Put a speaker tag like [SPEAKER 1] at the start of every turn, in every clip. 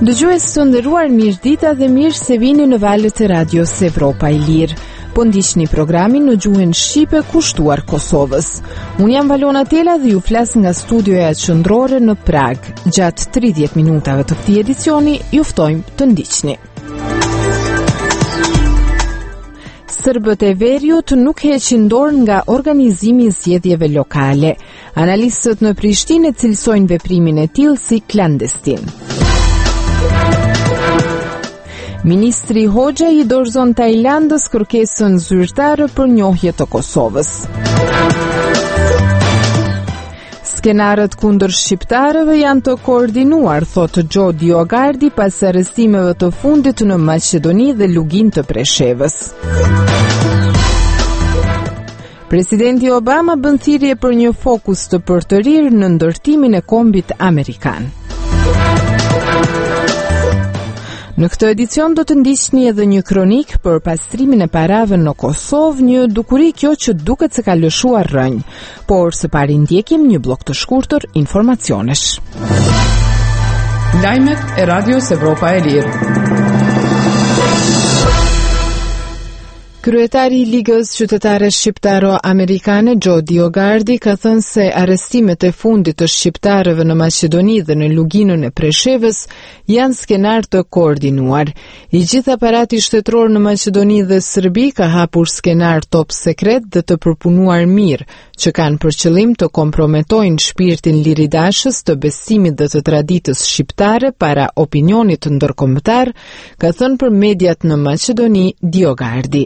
[SPEAKER 1] Dëgjues të nderuar, mirëdita dhe mirë se vini në valët e radios Evropa e Lirë. Po ndiqni programin në gjuhën shqipe kushtuar Kosovës. Unë jam Valona Tela dhe ju flas nga studioja qendrore në Prag. Gjatë 30 minutave të këtij edicioni ju ftojmë të ndiqni. Serbët e Veriut nuk heqin dorë nga organizimi i zgjedhjeve lokale. Analistët në Prishtinë cilësojnë veprimin e tillë si klandestin. Ministri Hoxha i dorëzon Tajlandës kërkesën zyrtare për njohje të Kosovës. Skenarët kundër shqiptarëve janë të koordinuar, thotë Gjo Diogardi pas arrestimeve të fundit në Maqedoni dhe Lugin të Preshevës. Presidenti Obama bën thirrje për një fokus të përtërir në ndërtimin e kombit amerikan. Në këtë edicion do të ndiqni edhe një kronik për pastrimin e parave në Kosovë, një dukuri kjo që duket se ka lëshuar rënj. Por së pari ndjekim një blok të shkurtër informacionesh.
[SPEAKER 2] Lajmet e Radios Evropa e Lirë.
[SPEAKER 1] Kryetari i Ligës Qytetare Shqiptaro-Amerikane Gjo Diogardi ka thënë se arrestimet e fundit të shqiptarëve në Maqedoni dhe në Luginën e Preshevës janë skenar të koordinuar. I gjithë aparati shtetëror në Maqedoni dhe Serbi ka hapur skenar top sekret dhe të përpunuar mirë, që kanë për qëllim të komprometojnë shpirtin liridashës të besimit dhe të traditës shqiptare para opinionit ndërkombëtar, ka thënë për mediat në Maqedoni Diogardi.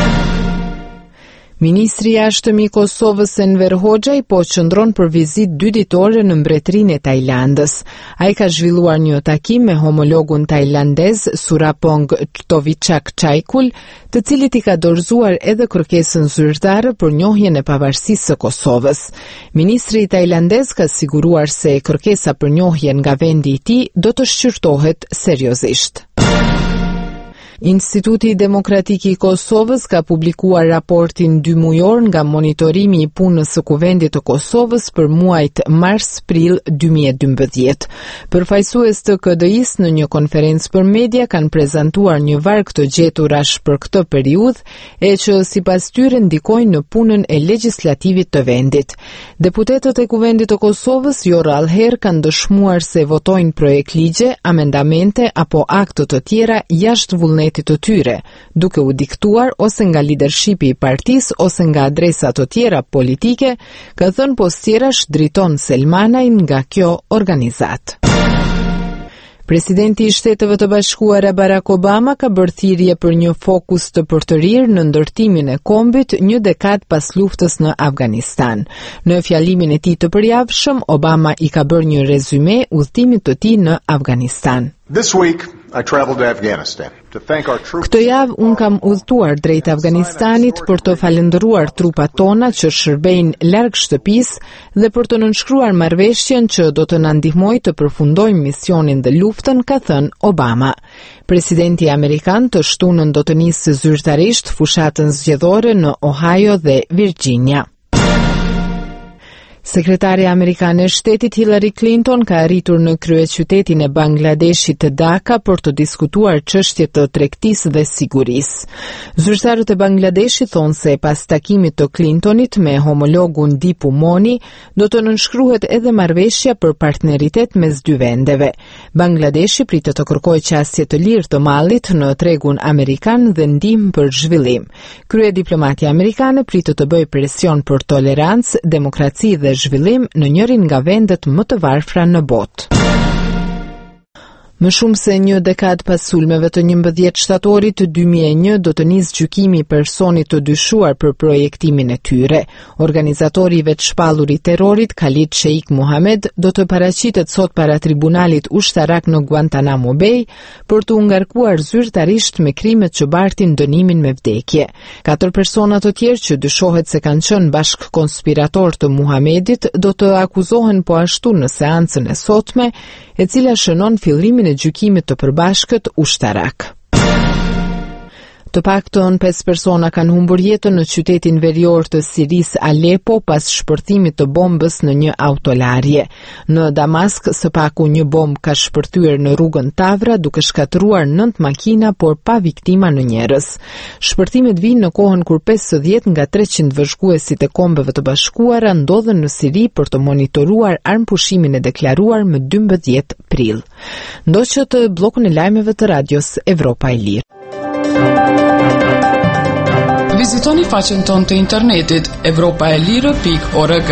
[SPEAKER 1] Ministri i Jashtëm i Kosovës Enver Hoxha po qëndron për vizitë 2 ditore në mbretërinë e Tajlandës. Ai ka zhvilluar një takim me homologun tajlandez Surapong Tovichak Çajkul, të cilit i ka dorëzuar edhe kërkesën zyrtare për njohjen e pavarësisë së Kosovës. Ministri i tajlandez ka siguruar se kërkesa për njohje nga vendi i tij do të shqyrtohet seriozisht. Instituti Demokratik i Kosovës ka publikuar raportin 2 mujor nga monitorimi i punës së Kuvendit të Kosovës për muajt mars-prill 2012. Përfaqësues të KDI-s në një konferencë për media kanë prezantuar një varg të gjeturash për këtë periudhë, e që sipas tyre ndikojnë në punën e legjislativit të vendit. Deputetët e Kuvendit të Kosovës jo rrallëherë kanë dëshmuar se votojnë projekt ligje, amendamente apo akte të tjera jashtë vullnetit të tyre, duke u diktuar ose nga lidershipi i partisë ose nga adresa të tjera politike, ka thënë postierash Driton Selmanaj nga kjo organizatë. Presidenti i Shteteve të Bashkuara Barack Obama ka bërë thirrje për një fokus të përtërir në ndërtimin e kombit një dekadë pas luftës në Afganistan. Në fjalimin e tij të përjavshëm, Obama i ka bërë një rezume udhëtimit të tij në Afganistan.
[SPEAKER 3] This week I traveled to Afghanistan to thank our troops.
[SPEAKER 1] Këtë javë unë kam udhëtuar drejt Afganistanit për të falendëruar trupat tona që shërbejnë larg shtëpisë dhe për të nënshkruar marrëveshjen që do të na ndihmojë të përfundojmë misionin dhe luftën, ka thënë Obama. Presidenti amerikan të shtunën do të nisë zyrtarisht fushatën zgjedhore në Ohio dhe Virginia. Sekretari amerikane e shtetit Hillary Clinton ka arritur në kryeqytetin e Bangladeshit Dhaka për të diskutuar çështjet të tregtisë dhe sigurisë. Zyrtarët e Bangladeshit thonë se pas takimit të Clintonit me homologun Dipu Moni, do të nënshkruhet edhe marrëveshja për partneritet mes dy vendeve. Bangladeshi pritet të kërkojë qasje të lirë të mallit në tregun amerikan dhe ndihmë për zhvillim. Kryediplomatia amerikane pritet të bëjë presion për tolerancë, demokraci dhe zhvillim në njërin nga vendet më të varfra në botë. Më shumë se një dekadë pas sulmeve të 11 shtatorit 2001 do të nisë gjykimi i personit të dyshuar për projektimin e tyre. Organizatori i vetshpallur i terrorit Khalid Sheikh Mohammed do të paraqitet sot para tribunalit ushtarak në Guantanamo Bay për të ngarkuar zyrtarisht me krimet që bartin dënimin me vdekje. 4 persona të tjerë që dyshohet se kanë qenë bashk konspirator të Muhamedit do të akuzohen po ashtu në seancën e sotme, e cila shënon fillimin e gjykimit të përbashkët ushtarak. Të paktën 5 persona kanë humbur jetën në qytetin verior të Sirisë Alepo pas shpërthimit të bombës në një autolarje. Në Damask, së paku një bombë ka shpërthyer në rrugën Tavra duke shkatëruar 9 makina por pa viktima në njerëz. Shpërthimet vijnë në kohën kur 50 nga 300 vëzhguesit e Kombeve të Bashkuara ndodhen në Siri për të monitoruar armëpushimin e deklaruar më 12 prill. Ndoqët bllokun e lajmeve të radios Evropa e Lirë.
[SPEAKER 2] Vizitoni faqen tonë të internetit europaelire.org.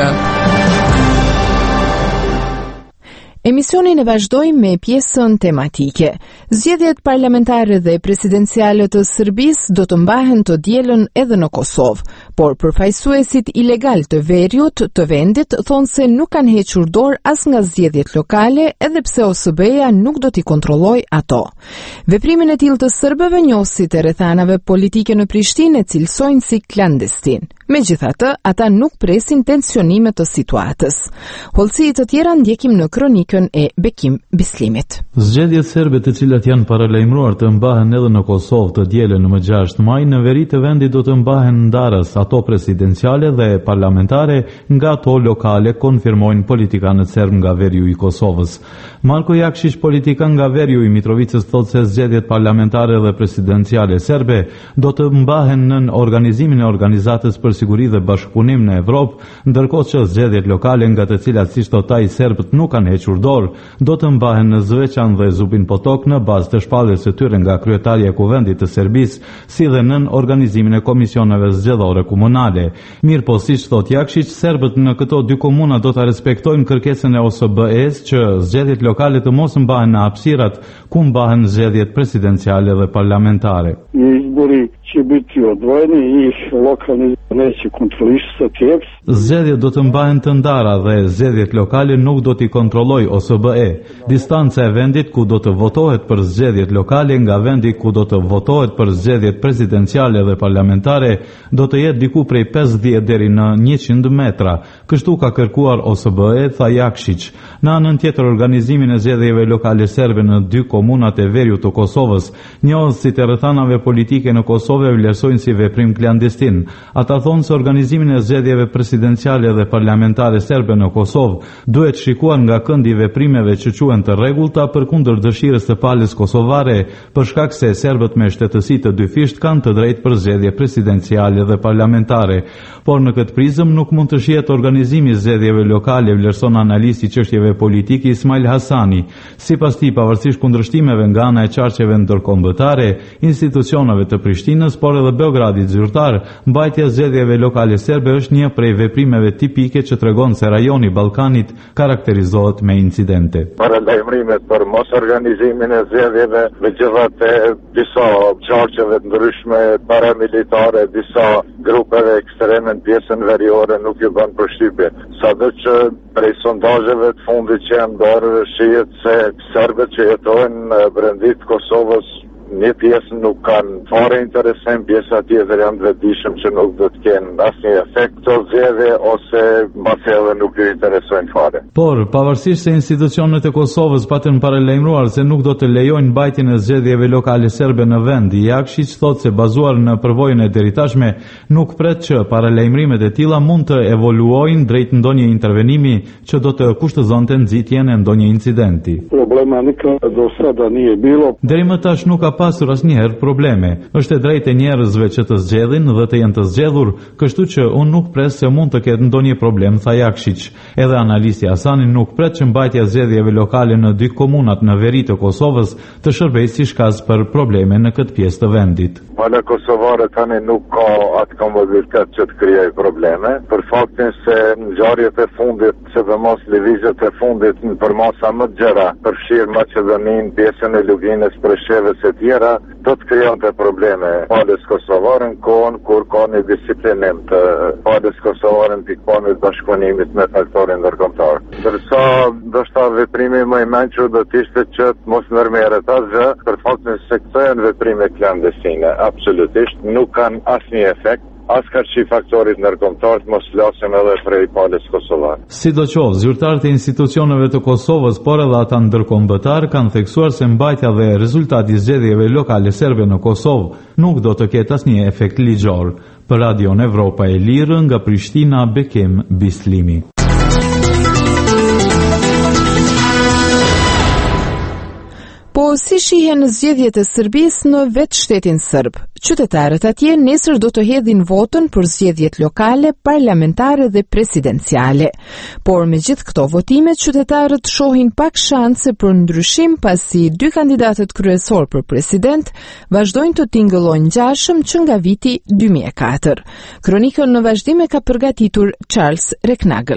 [SPEAKER 1] Emisionin e vazhdojmë me pjesën tematike. Zgjedhjet parlamentare dhe presidenciale të Serbisë do të mbahen të dielën edhe në Kosovë, por përfaqësuesit ilegal të veriut të vendit thonë se nuk kanë hequr dorë as nga zgjedhjet lokale, edhe pse OSBE-ja nuk do t'i kontrollojë ato. Veprimin e tillë të serbëve njohësit e rrethanave politike në Prishtinë e cilësojnë si klandestin. Megjithatë, ata nuk presin tensionime të situatës. Hollësi të tjera ndjekim në kronikën e Bekim Bislimit.
[SPEAKER 4] Zgjedhjet serbe të cilat janë paralajmëruar të mbahen edhe në Kosovë të dielën në më 6 maj, në veri të vendit do të mbahen ndarës, ato presidenciale dhe parlamentare nga ato lokale, konfirmojnë politikanët serb nga veriu i Kosovës. Marko Jakšić, politikan nga veriu i Mitrovicës, thotë se zgjedhjet parlamentare dhe presidenciale serbe do të mbahen në organizimin e organizatës për siguri dhe bashkëpunim në Evropë, ndërkohë që zgjedhjet lokale nga të cilat si thot ai serbët nuk kanë hequr dorë, do të mbahen në Zveçan dhe Zubin Potok në bazë të shpalljes së tyre nga kryetaria e Kuvendit të Serbisë, si dhe nën organizimin e komisioneve zgjedhore komunale. Mirë po, siç thot Jakšić, serbët në këto dy komuna do ta respektojnë kërkesën e OSBE-s që zgjedhjet lokale të mos mbahen në hapësirat ku mbahen zgjedhjet presidenciale dhe parlamentare.
[SPEAKER 5] Izbori će biti odvojeni i lokalni neće kontrolisati TEPS.
[SPEAKER 4] Zgjedhjet do të mbahen të ndara dhe zgjedhjet lokale nuk do t'i kontrollojë OSBE. Distanca e vendit ku do të votohet për zgjedhjet lokale nga vendi ku do të votohet për zgjedhjet presidenciale dhe parlamentare do të jetë diku prej 50 deri në 100 metra. Kështu ka kërkuar OSBE, tha Jakšić. Në anën tjetër, organizimin e zgjedhjeve lokale serbe në 2 komunat e veriut të Kosovës, njohësit e rrethanave politike në Kosovë vlerësojnë si veprim klandestin. Ata thonë se organizimin e zgjedhjeve presidenciale dhe parlamentare serbe në Kosovë duhet shikuar nga këndi i veprimeve që quhen të rregullta përkundër dëshirës së palës kosovare, për shkak se serbët me shtetësi të dyfisht kanë të drejtë për zgjedhje presidenciale dhe parlamentare. Por në këtë prizëm nuk mund të shihet organizimi i zgjedhjeve lokale, vlerëson analisti i çështjeve politike Ismail Hasani. Sipas tij, pavarësisht kundërshtimeve nga ana e çarqeve ndërkombëtare, institucioneve të Prishtinës, por edhe Beogradit zyrtar, mbajtja e zgjedhjeve lokale serbe është një prej veprimeve tipike që tregon se rajoni i Ballkanit karakterizohet me incidente.
[SPEAKER 6] Paralajmërimet për mos organizimin e zgjedhjeve, megjithatë disa çarqeve të ndryshme paramilitare, disa grupeve ekstreme në pjesën veriore nuk ju bën përshtypje. Sadoqë prej sondazheve të fundit që janë bërë, shihet se serbët që jetojnë brendit Kosovës një pjesë nuk kanë fare interesim, pjesa tjetër janë të vetëdijshëm që nuk do të kenë asnjë efekt të zgjedhje ose mbas edhe nuk ju interesojnë fare.
[SPEAKER 4] Por, pavarësisht se institucionet e Kosovës patën paralajmëruar se nuk do të lejojnë mbajtjen e zgjedhjeve lokale serbe në vend, Jakšić thotë se bazuar në përvojën e deritashme nuk pret që paralajmërimet e tilla mund të evoluojnë drejt ndonjë intervenimi që do të kushtëzonte nxitjen e ndonjë incidenti.
[SPEAKER 5] Problema nikada do sada nije bilo.
[SPEAKER 4] Deri më tash nuk ka pasur asnjëherë probleme. Është e drejtë e njerëzve që të zgjedhin dhe të jenë të zgjedhur, kështu që unë nuk pres se mund të ketë ndonjë problem, tha Jakšić. Edhe analisti Hasani nuk pret që mbajtja e zgjedhjeve lokale në 2 komunat në veri të Kosovës të shërbejë si shkaz për probleme në këtë pjesë të vendit.
[SPEAKER 6] Pala kosovare tani nuk ka atë komoditet që të krijojë probleme, për faktin se ngjarjet e fundit, sidomos lëvizjet e fundit në përmasa më të gjera, përfshirë Maqedoninë, pjesën e Luginës, Preshevës e tjera, do të krijonte probleme palës kosovare në kohën kur ka një disiplinim të palës kosovare në pikpamjen e bashkëpunimit me faktorin ndërkombëtar. Ndërsa ndoshta veprimi më i mençur do të ishte që të mos ndërmerret asgjë, për faktin se këto janë veprime klandestine, absolutisht nuk kanë asnjë efekt. as kërçi faktorit ndërkombëtar të mos flasim edhe prej palës kosovare.
[SPEAKER 4] Sidoqoftë, zyrtarët e institucioneve të Kosovës, por edhe ata ndërkombëtar kanë theksuar se mbajtja dhe rezultati i zgjedhjeve lokale serbe në Kosovë nuk do të ketë asnjë efekt ligjor. Për Radion Evropa e Lirë nga Prishtina, Bekim Bislimi.
[SPEAKER 1] Po si shihen zgjedhjet e Serbisë në vetë shtetin serb? Qytetarët atje nesër do të hedhin votën për zgjedhjet lokale, parlamentare dhe presidenciale. Por me gjithë këto votime, qytetarët shohin pak shanse për ndryshim pasi dy kandidatët kryesor për president vazhdojnë të tingëllojnë ngjashëm që nga viti 2004. Kronikën në vazhdim e ka përgatitur Charles Reknagel.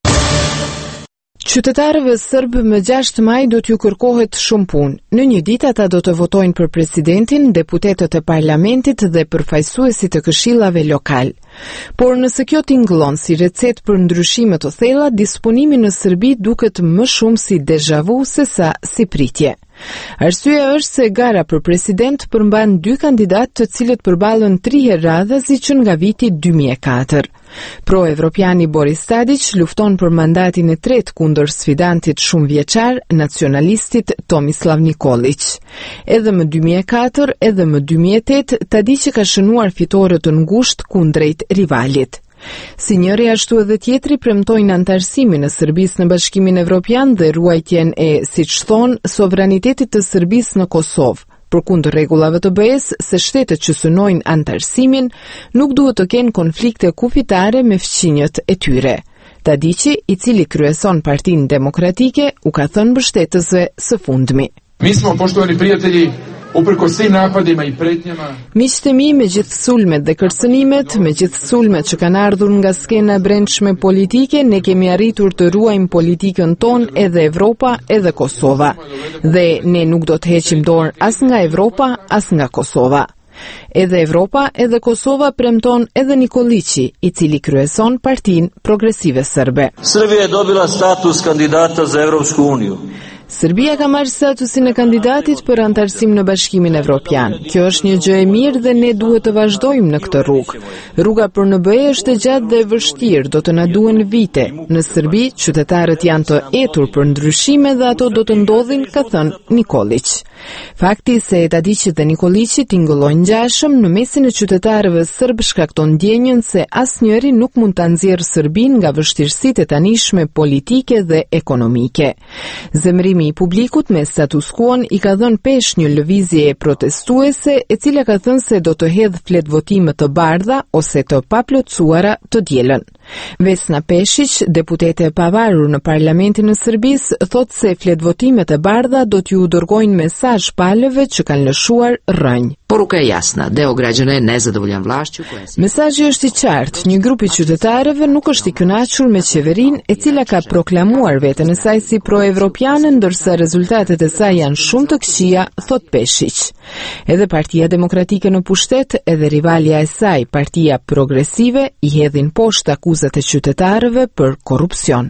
[SPEAKER 1] Qytetarëve sërbë më 6 maj do t'ju kërkohet shumë punë. Në një ditë ata do të votojnë për presidentin, deputetët e parlamentit dhe përfaqësuesit të këshillave lokal. Por nëse kjo tingëllon si recetë për ndryshime të thella, disponimi në Serbi duket më shumë si deja vu sesa si pritje. Arsyeja është se gara për president përmban dy kandidatë të cilët përballën 3 herë radhazi që nga viti 2004. Pro-evropiani Boris Tadić lufton për mandatin e tretë kundër sfidantit shumë vjeçar, nacionalistit Tomislav Nikolić. Edhe më 2004, edhe më 2008, Tadić ka shënuar fitore të ngushtë kundrejt rivalit. Si njëri ashtu edhe tjetri premtojnë antarësimin e Serbisë në Bashkimin Evropian dhe ruajtjen e, siç thon, sovranitetit të Serbisë në Kosovë. Përkundër rregullave të BE-s, se shtetet që synojnë antarësimin nuk duhet të kenë konflikte kufitare me fqinjët e tyre. Tadići, i cili kryeson Partinë Demokratike, u ka thënë mbështetësve së fundmi.
[SPEAKER 7] Mi smo, poštovani prijatelji, uprkos svim napadima I pretnjama.
[SPEAKER 1] Miqtë e mi, me gjithë sulmet dhe kërcënimet, me gjithë sulmet që kanë ardhur nga skena e brendshme politike, ne kemi arritur të ruajmë politikën tonë edhe Evropa, edhe Kosova. Dhe ne nuk do të heqim dorë as nga Evropa, as nga Kosova. Edhe Evropa, edhe Kosova premton edhe Nikolići, I cili kryeson Partinë Progresive Serbe.
[SPEAKER 8] Srbija je dobila status kandidata za Evropsku uniju.
[SPEAKER 1] Serbia ka marrë statusin e kandidatit për antarësim në Bashkimin Evropian. Kjo është një gjë e mirë dhe ne duhet të vazhdojmë në këtë rrugë. Rruga për në BE është e gjatë dhe e vështirë, do të na duhen vite. Në Serbi, qytetarët janë të etur për ndryshime dhe ato do të ndodhin, ka thënë Nikolić. Fakti se Tadići dhe Nikolići tingëllojnë ngjashëm në mesin e qytetarëve serb shkakton ndjenjën se asnjëri nuk mund ta nxjerrë Serbin nga vështirësitë e tanishme politike dhe ekonomike. Zemrimi I publikut me status quo I ka dhënë pesh një lëvizje protestuese e cila ka thënë se do të hedhë flet votime të bardha ose të paplotësuara të dielën. Vesna Pešić, deputete e pavarur në parlamentin e Serbisë, thotë se flet votimet e bardha do t'ju dërgojnë mesazh palëve që kanë lëshuar rrënjë.
[SPEAKER 9] Poruka je jasna, deo građana je nezadovoljan vlašću koja se...
[SPEAKER 1] Mesazhi është I qartë, një grup I qytetarëve nuk është I kënaqur me qeverinë e cila ka proklamuar veten e saj si pro-evropiane, ndërsa rezultatet e saj janë shumë të këqija, thot Pešić. Edhe Partia Demokratike në pushtet, edhe rivalja e saj, Partia Progresive, I hedhin poshtë akuzat e qytetarëve për korrupsion.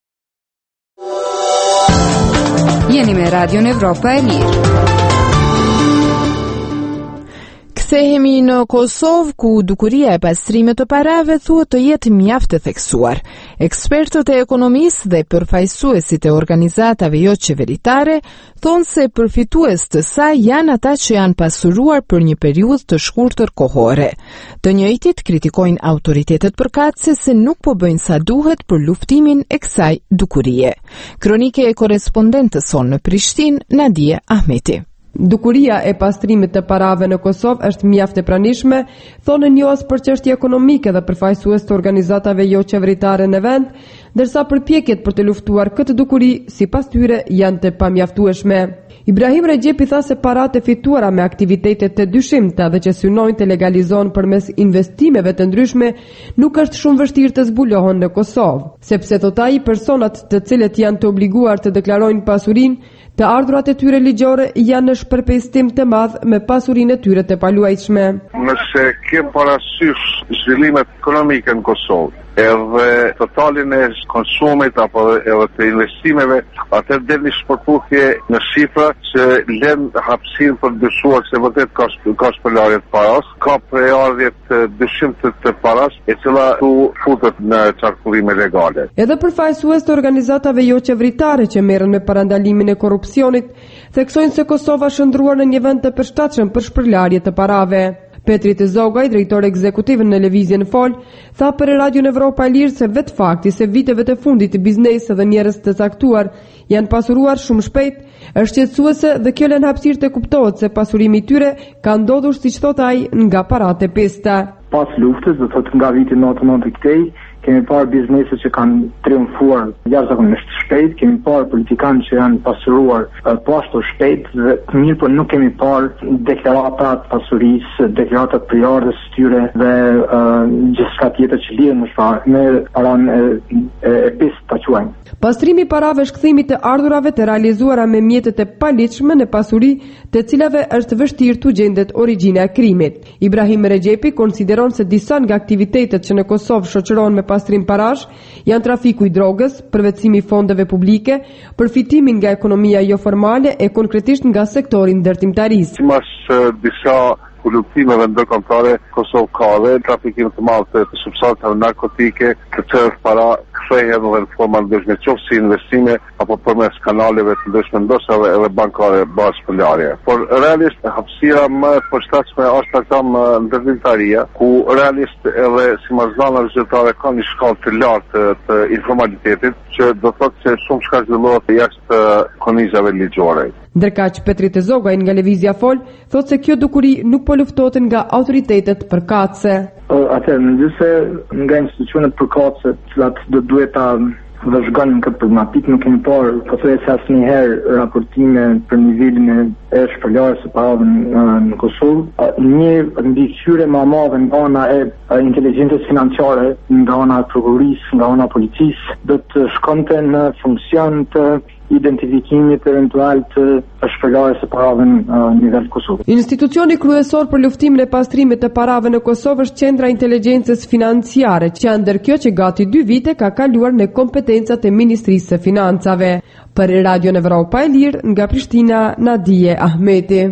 [SPEAKER 10] Jeni me Radion Evropa e Lirë.
[SPEAKER 1] Kthehemi në Kosovë, ku dukuria e pastrimit të parave thuhet të jetë mjaft e theksuar. Ekspertët e ekonomisë dhe përfaqësuesit e organizatave jo qeveritare thonë se përfitues të saj janë ata që janë pasuruar për një periudhë të shkurtër kohore. Të njëjtit kritikojnë autoritetet përkatëse se nuk po bëjnë sa duhet për luftimin e kësaj dukurie. Kronike e korespondentës sonë në Prishtinë, Nadia Ahmeti.
[SPEAKER 11] Dukuria e pastrimit të parave në Kosovë është mjaft e pranishme, thonë njohës për çështje ekonomike dhe përfaqësues të organizatave jo qeveritare në vend, ndërsa përpjekjet për të luftuar këtë dukuri sipas tyre janë të pamjaftueshme. Ibrahim Regjepi tha se paratë e fituara me aktivitetet të dyshimta dhe që synojnë të legalizohen përmes investimeve të ndryshme nuk është shumë vështirë të zbulohen në Kosovë, sepse thot ai personat të cilët janë të obliguar të deklarojnë pasurinë, të ardhurat e tyre ligjore janë në shpërpestim të madh me pasurinë e tyre të paluajtshme.
[SPEAKER 6] Nëse ke parasysh zhvillimet ekonomike në Kosovë, edhe totalin e konsumit apo edhe të investimeve, atë del një shpërputhje në shifra që lën hapësinë për dyshuar se vërtet ka shpërlarje të paras, ka prejardhje të dyshim të paras, e cila tu futet në qarkullime legale.
[SPEAKER 11] Edhe përfaqësues të organizatave jo qeveritare që merren me parandalimin e korrupsionit, theksojnë se Kosova është ndruar në një vend të përshtatshëm për shpërlarje të parave. Petri Tezogaj, drejtor ekzekutiv në Lëvizjen Fol, tha për Radion Evropa e Lirë se vetë fakti se viteve të fundit të biznesit dhe njerëz të caktuar janë pasuruar shumë shpejt, është qetësuese dhe kjo lën hapësirë të kuptohet se pasurimi i tyre ka ndodhur siç thot ai nga paratë e pesta.
[SPEAKER 12] Pas luftës, do thotë nga viti 99 i këtej, kemi parë biznese që kanë triumfuar jashtëzakonisht shpejt, kemi parë politikanë që janë pasuruar po ashtu shpejt, dhe mirë po nuk kemi parë deklaratat pasurisë, deklaratat prejardhës së tyre dhe gjithçka tjetër që lihen me paranë e pestë ta quajmë.
[SPEAKER 11] Pastrimi i parave është kthimi të ardhurave të realizuara me mjetet e paligjshme në pasuri, të cilave është vështirë tu gjendet origjina e krimit. Ibrahim Rexhepi konsideron se disa nga aktivitetet që në Kosovë shoqërohen me pastrim parash janë trafiku i drogës, përvetësimi i fondeve publike, përfitimin nga ekonomia jo formale e konkretisht nga sektori ndërtimtarisë.
[SPEAKER 6] Disa korruptimeve ndërkombëtare Kosovë ka dhe trafikim të madh të substancave narkotike, të cilët para kthehen edhe në forma ndryshme, qoftë si investime apo përmes kanaleve të ndryshme, ndoshta edhe bankare bazë shpërlarje. Por realisht hapësira më e përshtatshme është ata ndërtimtaria, ku realisht edhe si marrëdhëna zyrtare ka një shkallë të lartë të informalitetit, që do thotë se shumë shka zhvillohet jashtë kornizave ligjore.
[SPEAKER 11] Ndërkaq Petri Tezogaj nga Lëvizja Fol thotë se kjo dukuri nuk po luftohet nga autoritetet përkatëse.
[SPEAKER 12] Atëherë, nëse nga institucionet përkatëse, cilat do duhet ta vëzhgonin këtë problematik, nuk kemi parë pothuajse asnjëherë raportime për nivelin e shpërlarjes së parave në Kosovë. Një mbikëqyrje më e madhe nga ana e inteligjencës financiare, nga ana e prokurorisë, nga ana e policisë, do të shkonte në funksion të identifikimit eventual të shpërlarjes së parave në nivel Kosovë.
[SPEAKER 11] Institucioni kryesor për luftimin e pastrimit të parave në Kosovë është Qendra e Inteligjencës Financiare, që ndër kjo që gati 2 vite ka kaluar në kompetencat e Ministrisë së Financave. Për Radion Evropa e Lirë nga Prishtina, Nadije Ahmeti.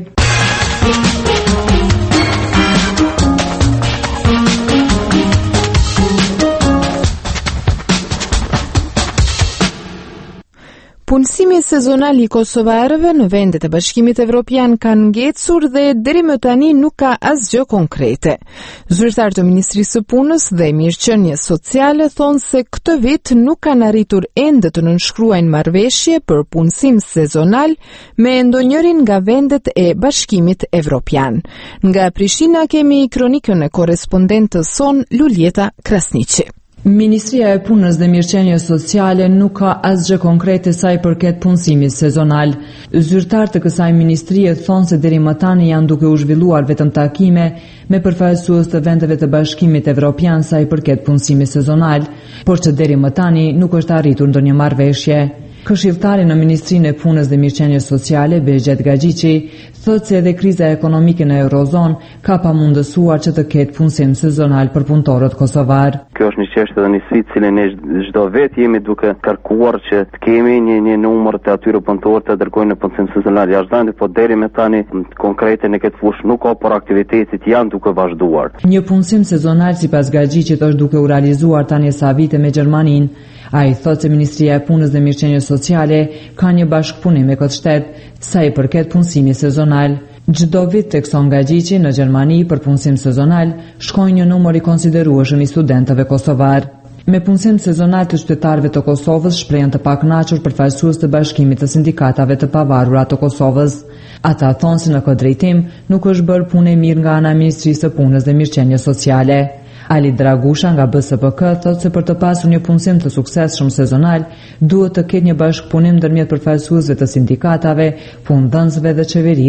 [SPEAKER 1] Punësimi sezonal i kosovarëve në vendet e Bashkimit Evropian kanë ngecur dhe deri më tani nuk ka asgjë konkrete. Zyrtarët e Ministrisë së Punës dhe Mirëqenies Sociale thonë se këtë vit nuk kanë arritur ende të nënshkruajnë marrëveshje për punësim sezonal me ndonjërin nga vendet e Bashkimit Evropian. Nga Prishtina kemi kronikën e korrespondentës son Luljeta Krasniqi.
[SPEAKER 13] Ministria e Punës dhe Mirëqenies Sociale nuk ka asgjë konkrete sa i përket punësimit sezonal. Zyrtarët e kësaj ministrie thonë se deri më tani janë duke u zhvilluar vetëm takime me përfaqësues të vendeve të Bashkimit Evropian sa i përket punësimit sezonal, por që deri më tani nuk është arritur ndonjë marrëveshje. Këshilltari në Ministrinë e Punës dhe Mirëqenies Sociale, Behgjet Gaxhiçi, thotë se edhe kriza ekonomike në Eurozonë ka pamundësuar që të ketë punësim sezonal për punëtorët kosovar.
[SPEAKER 14] Kjo është një çështje dhe një sfidë cilën ne çdo vit jemi duke kërkuar që të kemi një numër të atyre punëtorë të dërgojnë në punësim sezonal jashtë vendit, por deri më tani konkrete në këtë fushë nuk ka, por aktivitetet janë duke vazhduar.
[SPEAKER 13] Një punësim sezonal sipas Gaxhiçit është duke u realizuar tani sa vite me Gjermaninë. Ai thotë se Ministria e Punës dhe Mirëqenies Sociale ka një bashkëpunim me këtë shtet sa i përket punësimit sezonal. Çdo vit tekson Gaxhiçi në Gjermani për punësim sezonal shkojnë një numër i konsiderueshëm i studentëve kosovar. Me punësim sezonal të qytetarëve të Kosovës shprehen të pakënaqur përfaqësues të Bashkimit të Sindikatave të Pavarura të Kosovës. Ata thonë se në këtë drejtim nuk është bërë punë e mirë nga ana e Ministrisë së Punës dhe Mirëqenies Sociale. Ali Dragusha nga BSPK thotë se për të pasur një punësim të suksesshëm sezonal, duhet të ketë një bashkëpunim ndërmjet përfaqësuesve të sindikatave, punëdhënësve dhe qeverisë.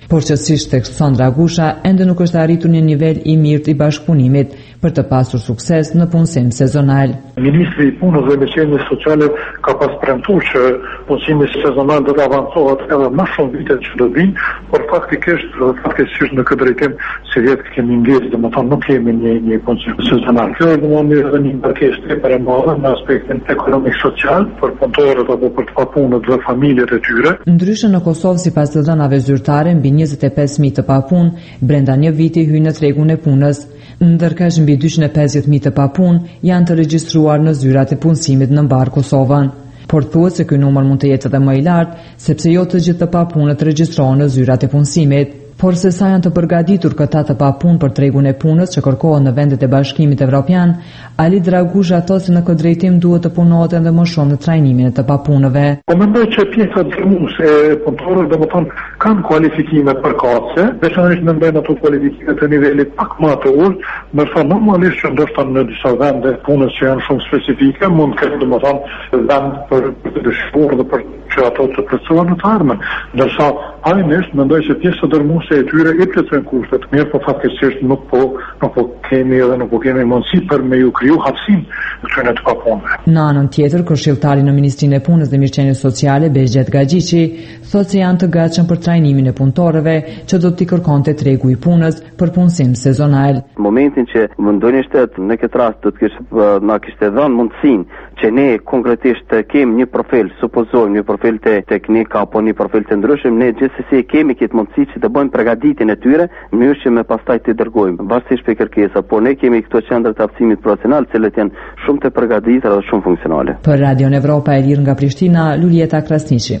[SPEAKER 13] Por qëtësisht tek Sondra Gusha, ende nuk është arritur një nivel I mirë I bashkëpunimit për të pasur sukses në punësim sezonal.
[SPEAKER 15] Ministri I Punës dhe Mbështetjes Sociale ka pas premtuar që punësimi sezonal do të avancohet edhe më shumë vite që do vinë, por faktikisht në këtë drejtim si vjet kemi ngjesë, domethënë nuk kemi një punësim sezonal. Kjo është domosdoshmë edhe një kërkesë tepër e madhe në aspektin ekonomik social për punëtorët apo për të papunët dhe familjet e tyre.
[SPEAKER 13] Ndryshe në Kosovë, sipas të dhënave zyrtare, mbi 25.000 të papunë brenda një viti hyjnë në tregun e punës, ndërkësh mbi 250.000 të papunë janë të regjistruar në zyrat e punësimit në mbar Kosovën. Por thuhet se ky numër mund të jetë edhe më I lartë, sepse jo të gjithë të papunët regjistrohen në zyrat e punësimit. Por se sa janë të përgatitur këta të papunë për tregun e punës që kërkohen në vendet e Bashkimit Evropian, Ali Dragusha thotë se në këtë drejtim duhet të punohet edhe më shumë në trajnimin e të papunëve.
[SPEAKER 15] Po mendoj që pjesa dërmuese e punëtorëve domethënë kanë kualifikime përkatëse, veçanërisht mendojnë ato kualifikime të nivelit pak më të ulët, ndërsa normalisht që ndoshta në disa vende punës që janë shumë specifike mund të ketë domethënë vend për të dëshiruar dhe për që ato të plotësohen në të ardhmen. Ndërsa realisht mendoj se pjesa dërmuese e tyre I plotësojnë kushtet mirë, po faktikisht nuk po kemi mundësi për me ju kriju hapësinë në këtyre të papunëve.
[SPEAKER 13] Në anën tjetër, këshilltari në Ministrinë e Punës dhe Mirëqenies Sociale, Behgjet Gaxhiçi, thotë se janë të gatshëm për trajnimin e punëtorëve që do t'i kërkonte tregu I punës për punësim sezonal.
[SPEAKER 14] Në momentin që ndonjë shtet në këtë rast do të na kishte dhënë mundësinë që ne konkretisht kemi një profil, supozojmë një profil të teknik apo një profil të ndryshëm, ne gjithsesi kemi këtë mundësi që të bëjmë përgatitjen e tyre në mënyrë që me pastaj të dërgojmë varësisht për kërkesa, por ne kemi këto qendra të aftësimit profesional, të cilat janë shumë të përgatitura dhe shumë funksionale.
[SPEAKER 13] Për Radion Evropa e Lirë nga Prishtina, Lulieta Krasniqi.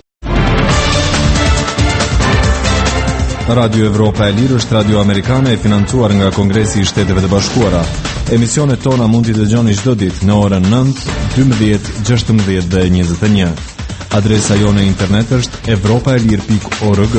[SPEAKER 16] Radio Evropa e Lirë është radio amerikane e financuar nga Kongresi I Shteteve të Bashkuara. Emisionet tona mund t'i dëgjoni çdo ditë në orën 9, 12, 16 dhe 21. Adresa jone internet është evropaelir.org.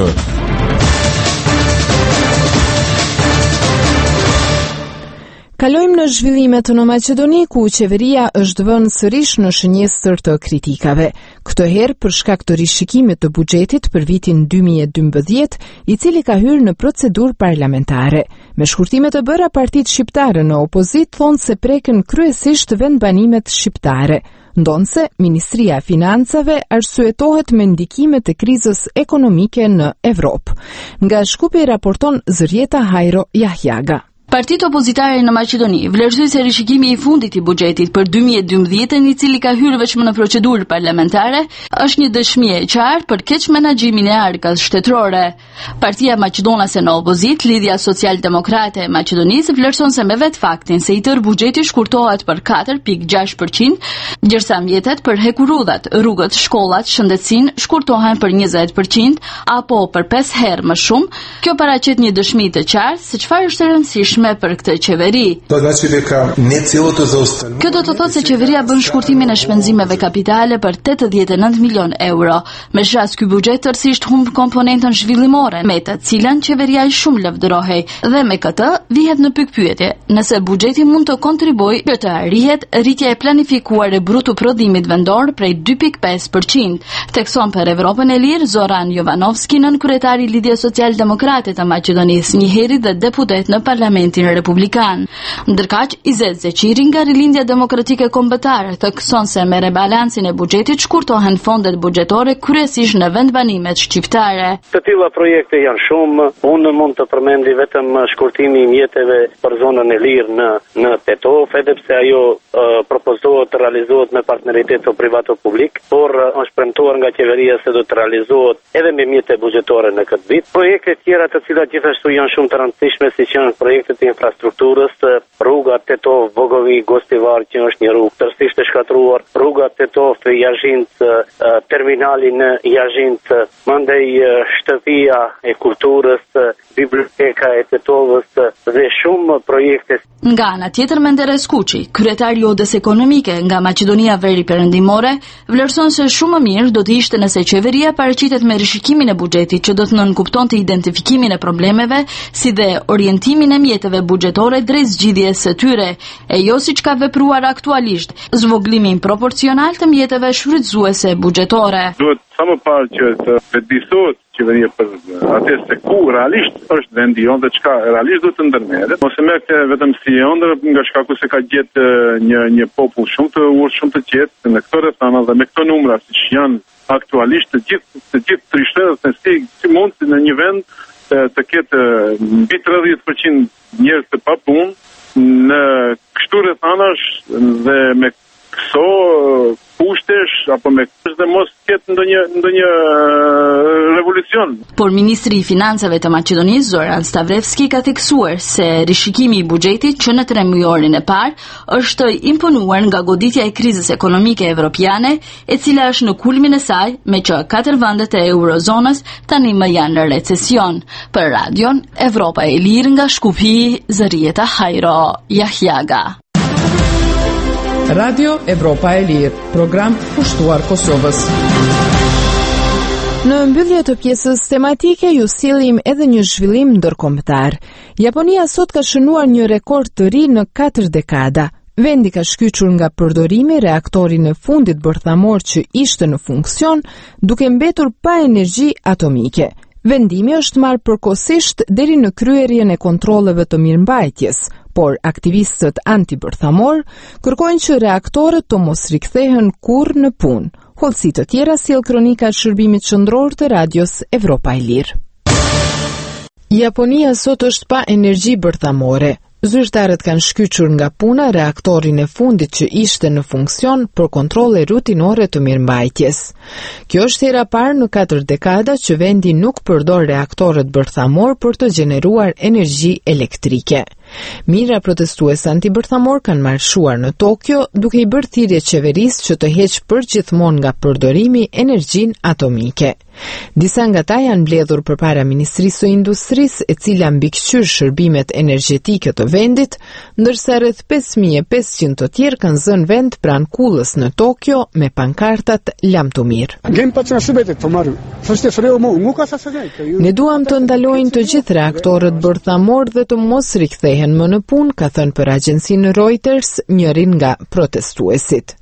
[SPEAKER 1] Kalojmë në zhvillimet në Maqedoni, ku qeveria është vënë sërish në shënjestër të kritikave. Këtë herë për shkak të rishikimit të buxhetit për vitin 2012, I cili ka hyrë në procedurë parlamentare. Me shkurtime të bëra, partitë shqiptare në opozit thonë se preken kryesisht vendbanimet shqiptare. Ndonse, Ministria e Financave arsyetohet me ndikimet e krizës ekonomike në Evropë. Nga Shkupi raporton Zërieta Hajro Jahjaga.
[SPEAKER 17] Partitë opozitare në Maqedoni vlerësoi se rishikimi I fundit I buxhetit për 2012, I cili ka hyrë vetëm në procedurë parlamentare, është një dëshmi e qartë për keq menaxhimin e arkës shtetërore. Partia maqedonase në opozit, Lidhja Social-Demokrate e Maqedonisë, vlerëson se me vetë faktin se I tërë buxheti shkurtohet për 4.6%, ndërsa mjetet për hekurudhat, rrugët, shkollat, shëndetësinë shkurtohen për 20% apo për 5 herë më shumë. Kjo paraqet një dëshmi të qartë se çfarë është e rëndësishme për këtë qeveri. Kjo do të thotë se qeveria bën shkurtimin e shpenzimeve kapitale për 89 milion euro. Me shas ky buxhet tërësisht humb komponentën zhvillimore, me të cilën qeveria I shumë lëvdërohej, dhe me këtë vihet në pikpyetje nëse buxheti mund të kontribuojë që të arrihet rritja e planifikuar e bruto prodhimit vendor prej 2.5%. Tekson për Evropën e Lirë Zoran Jovanovski, nën kryetari I Lidhjes Social-Demokrate të Maqedonisë, njëherë dhe deputet në Parlamentin Republikan. Ndërkaq, Izet Zeqiri nga Rilindja Demokratike Kombëtare thekson se me rebalancin e buxhetit shkurtohen fondet buxhetore kryesisht në vendbanimet shqiptare.
[SPEAKER 18] Të tilla projekte janë shumë, unë mund të përmendi vetëm shkurtimi I mjeteve për zonën e Lirë në Tetov, edhe pse ajo propozohet të realizohet me partneritet privato-publik, por është premtuar nga qeveria se do të realizohet edhe me mjete buxhetore në këtë vit. Projekte tjera të cilat gjithashtu janë shumë të rëndësishme, siç janë projektet e infrastrukturës, rruga Tetov Bogovi Gostivar, që është një rrugë tërësisht e shkatruar, rruga Tetov Jazhinc, terminali në Jazhinc, mandej shtëpia e kulturës, biblioteka e Tetovës dhe shumë projekte.
[SPEAKER 17] Nga ana tjetër, Menderes Kuçi, kryetari I Odës Ekonomike nga Maqedonia Veri Perëndimore, vlerëson se shumë më mirë do të ishte nëse qeveria paraqitet me rishikimin e buxhetit që do të nënkuptonte identifikimin e problemeve, si dhe orientimin e mjeteve buxhetore drejt zgjidhjes së tyre, e jo siç ka vepruar aktualisht, zvoglimin proporcional të mjeteve shfrytëzuese buxhetore.
[SPEAKER 19] Duhet sa më parë që të vetëdijsohet qeveria për atë se ku realisht është vendi jonë dhe çka realisht duhet të ndërmerret. Mos e merrte vetëm si ëndër nga shkaku se ka gjetë një popull shumë të urtë, shumë të qetë në këto rrethana dhe me këto numra siç janë aktualisht të gjithë trishtetët si mund në një vend të ketë mbi 30% njerëz të papunë në kështu rrethanash dhe me këso kushtesh apo me dhe mos ketë ndonjë revolucion.
[SPEAKER 17] Por Ministri i Financave të Maqedonisë Zoran Stavrevski ka theksuar se rishikimi i buxhetit që në 3 mujorin e parë është imponuar nga goditja e krizës ekonomike evropiane, e cila është në kulmin e saj, me që 4 vendet e eurozonës tani më janë në recesion. Për radion Evropa e Lirë nga Shkupi, Zërieta Hajro Jahjaga.
[SPEAKER 2] Radio Evropa e Lirë, program pushtuar Kosovës.
[SPEAKER 1] Në mbyllje të pjesës tematike ju sillim edhe një zhvillim ndërkombëtar. Japonia sot ka shënuar një rekord të ri në 4 dekada. Vendi ka shkyçur nga përdorimi reaktorin e fundit bërthamor që ishte në funksion, duke mbetur pa energji atomike. Vendimi është marrë përkohësisht deri në kryerjen e kontrolleve të mirëmbajtjes, por aktivistët antibërthamor kërkojnë që reaktorët të mos rikthehen kurrë në punë. Hollësi të tjera sjell kronika e shërbimit qendror të radios Evropa e Lirë. Japonia sot është pa energji bërthamore. Zyrtarët kanë shkyçur nga puna reaktorin e fundit që ishte në funksion për kontrolle rutinore të mirëmbajtjes. Kjo është hera parë në 4 dekada që vendi nuk përdor reaktorët bërthamor për të gjeneruar energji elektrike. Mijëra protestues antibërthamor kanë marshuar në Tokyo duke i bërë thirrje qeverisë që të heqë përgjithmonë nga përdorimi energjinë atomike. Disa nga ta janë mbledhur përpara Ministrisë së Industrisë, e cila mbikëqyr shërbimet energjetike të vendit, ndërsa rreth 5500 të tjerë kanë zënë vend pranë kullës në Tokyo me pankartat Lam të mirë. Ne duam të ndalojnë të gjithë reaktorët bërthamor dhe të mos rikthehen më në punë, ka thënë për agjencinë Reuters njëri nga protestuesit.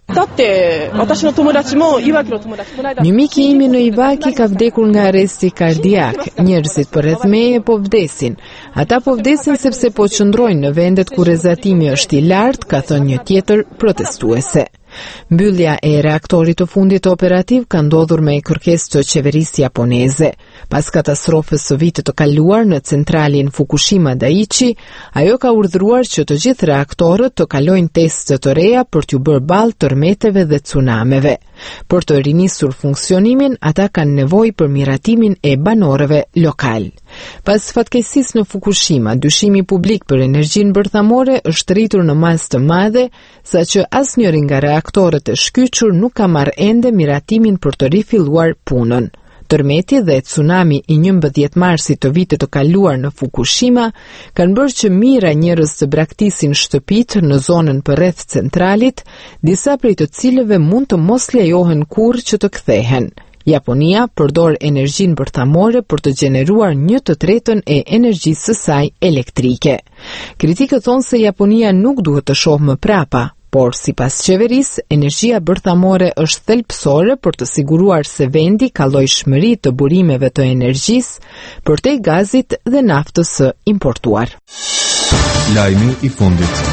[SPEAKER 1] Një mik i imi në Iwaki ka vdekur nga arresti kardiak. Njerëzit përreth meje po vdesin. Ata po vdesin sepse po qëndrojnë në vendet ku rrezatimi është i lartë, ka thënë një tjetër protestuese. Mbyllja e reaktorit të fundit operativ ka ndodhur me kërkesë të qeverisë japoneze. Pas katastrofës së vitit të kaluar në centralin Fukushima Daiichi, ajo ka urdhëruar që të gjithë reaktorët të kalojnë teste të reja për t'u bërë ballë tërmeteve dhe tsunameve. Për të rinisur funksionimin, ata kanë nevojë për miratimin e banorëve lokal. Pas fatkeqësisë në Fukushima, dyshimi publik për energjinë bërthamore është rritur në masë të madhe, saqë asnjëri nga reaktorët e shkyçur nuk ka marrë ende miratimin për të rifilluar punën. Tërmeti dhe tsunami i 11 marsit të vitit të kaluar në Fukushima kanë bërë që mijëra njerëz të braktisin shtëpitë në zonën përreth centralit, disa prej të cilëve mund të mos lejohen kurrë që të kthehen. Japonia përdor energjinë bërthamore për të gjeneruar 1/3 e energjisë së saj elektrike. Kritikët thonë se Japonia nuk duhet të shohë më prapa, por sipas qeverisë, energjia bërthamore është thelbësore për të siguruar se vendi ka llojshmëri të burimeve të energjisë, përtej gazit dhe naftës së importuar.
[SPEAKER 16] Lajmi i fundit.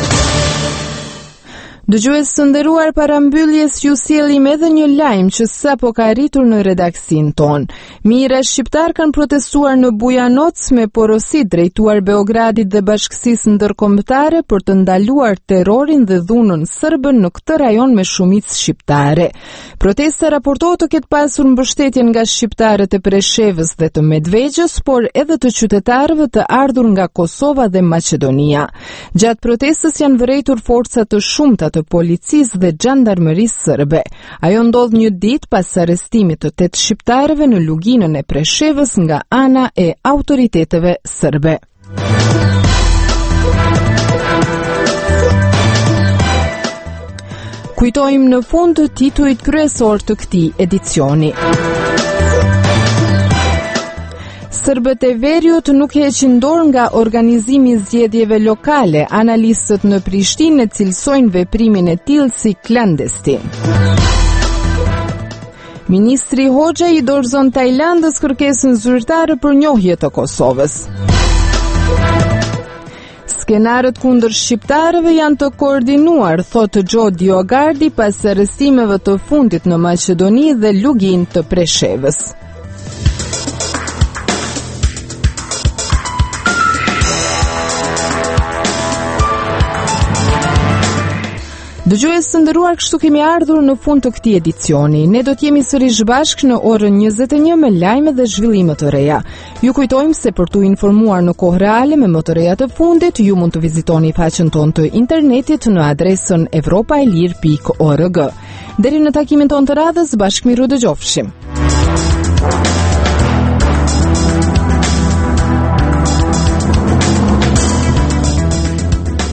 [SPEAKER 1] Dëgjues të nderuar, para mbylljes ju sjellim edhe një lajm që sapo ka arritur në redaksin ton. Mijëra shqiptar kanë protestuar në Bujanoc me porosi drejtuar Beogradit dhe Bashkësisë Ndërkombëtare për të ndaluar terrorin dhe dhunën sërbën në këtë rajon me shumicë shqiptare. Protesta raportohet të ketë pasur mbështetjen nga shqiptarët e Preshevës dhe të Medvegjës, por edhe të qytetarëve të ardhur nga Kosova dhe Maqedonia. Gjatë protestës janë vërejtur forca të shumta të policisë dhe xhandarmerisë sërbe. Ajo ndodh një ditë pas arrestimit të 8 shqiptarëve në luginën e Preshevës nga ana e autoriteteve sërbe. Kujtojmë në fund titujt kryesor të këtij edicioni. Serbët e Veriut nuk heqin dorë nga organizimi i zgjedhjeve lokale. Analistët në Prishtinë cilësojnë veprimin e tillë si klandestin. Ministri Hoxha i dorëzon Tajlandës kërkesën zyrtare për njohje të Kosovës. Skenarët kundër shqiptarëve janë të koordinuar, thotë Gjo Diogardi pas arrestimeve të fundit në Maqedoni dhe Lugin të Preshevës. Dëgjues të nderuar, kështu kemi ardhur në fund të këtij edicioni. Ne do të jemi sërish bashkë në orën 21 me lajme dhe zhvillime të reja. Ju kujtojmë se për t'u informuar në kohë reale me më të reja të fundit, ju mund të vizitoni faqen tonë të internetit në adresën evropaelir.org. Deri në takimin tonë të radhës, bashkëmiru dëgjofshim.